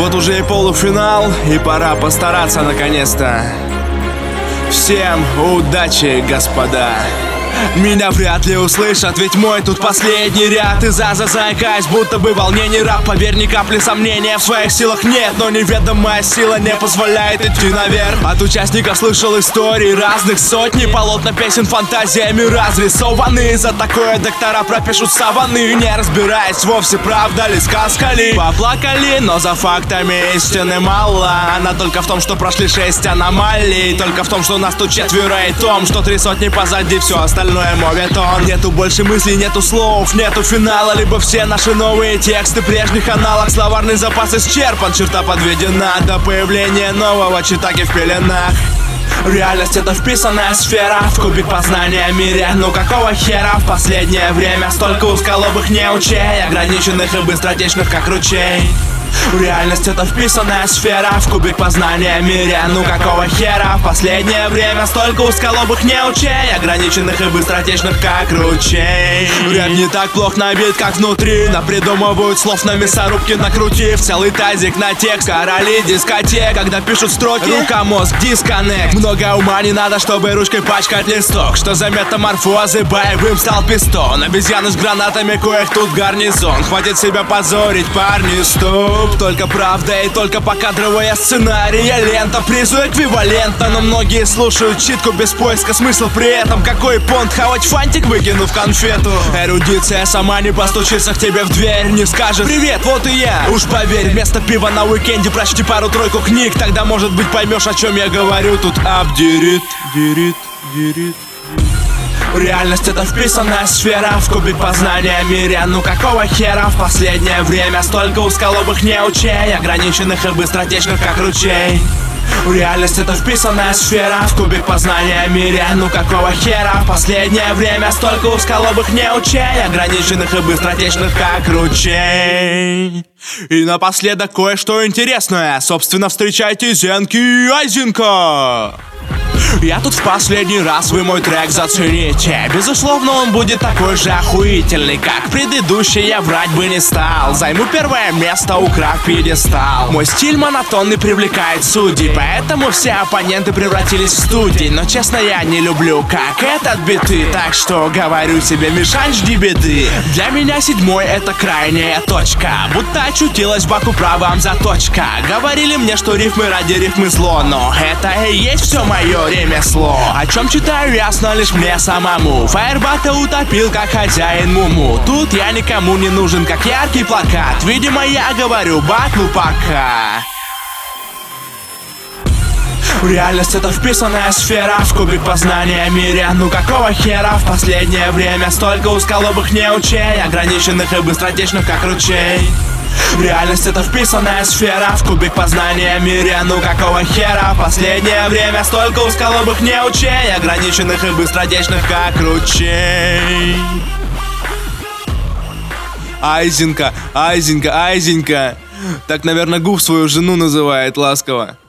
Вот уже и полуфинал, и пора постараться наконец-то. Всем удачи, господа. Меня вряд ли услышат, ведь мой тут последний ряд. И заикаясь, будто бы волнение раб. Поверь, ни капли сомнения в своих силах нет. Но неведомая сила не позволяет идти наверх. От участников слышал истории разных, сотни полотна песен фантазиями разрисованы. За такое доктора пропишут саваны, не разбираясь вовсе, правда ли, сказка ли. Поплакали, но за фактами истины мало. Она только в том, что прошли 6 аномалий. Только в том, что нас тут 4 и том, что 3 сотни позади, все остальное моветон. Нету больше мыслей, нету слов, нету финала. Либо все наши новые тексты прежних аналог. Словарный запас исчерпан, черта подведена. До появления нового читаки в пеленах. Реальность — это вписанная сфера в кубик познания о мире. Ну какого хера в последнее время столько узколобых неучей, ограниченных и быстротечных, как ручей. Реальность — это вписанная сфера в кубик познания о мире. Ну какого хера в последнее время столько узколобых неучей, ограниченных и быстротечных, как ручей. Рэп не так плох на вид, как внутри. Напридумывают слов на мясорубки, накрутив целый тазик на текст. Короли дискотек, когда пишут строки, рука, мозг, дисконнект. Много ума не надо, чтобы ручкой пачкать листок. Что за метаморфозы, боевым стал пистон. Обезьяны с гранатами, коих тут гарнизон. Хватит себя позорить, парни, стоп. Только правда и только покадровая сценария лента, призу эквивалентно. Но многие слушают читку без поиска смысла при этом. Какой понт хавать фантик, выкинув конфету. Эрудиция сама не постучится к тебе в дверь, не скажет: привет, вот и я. Уж поверь, вместо пива на уикенде прочти пару-тройку книг. Тогда, может быть, поймешь, о чем я говорю. Тут обдерит. Реальность — это вписанная сфера в кубик познания о мире. Ну какого хера в последнее время столько узколобых неучей, ограниченных и быстротечных, как ручей. Реальность — это вписанная сфера в кубик познания о мире. Ну какого хера в последнее время столько узколобых неучей, ограниченных и быстротечных, как ручей. И напоследок кое-что интересное. Собственно, встречайте Зенки и Айзенка. Я тут в последний раз, вы мой трек зацените. Безусловно, он будет такой же охуительный, как предыдущий, я врать бы не стал. Займу первое место, украв пьедестал. Мой стиль монотонный привлекает судей, поэтому все оппоненты превратились в студий. Но честно, я не люблю, как этот биты, так что говорю себе: Мишань, жди беды. Для меня 7-й — это крайняя точка, будто очутилась в баку правом заточка. Говорили мне, что рифмы ради рифмы зло, но это и есть все мое ремесло. О чем читаю, ясно лишь мне самому. Фаербата утопил, как хозяин Муму. Тут я никому не нужен, как яркий плакат. Видимо, я говорю: батлу пока. Реальность — это вписанная сфера в кубик познания о мире. Ну какого хера в последнее время столько узколобых неучей, ограниченных и быстротечных, как ручей. Реальность — это вписанная сфера в кубик познания о мире. Ну какого хера в последнее время столько узколобых неучей, ограниченных и быстротечных, как ручей. Айзенка. Так, наверное, Гуф свою жену называет ласково.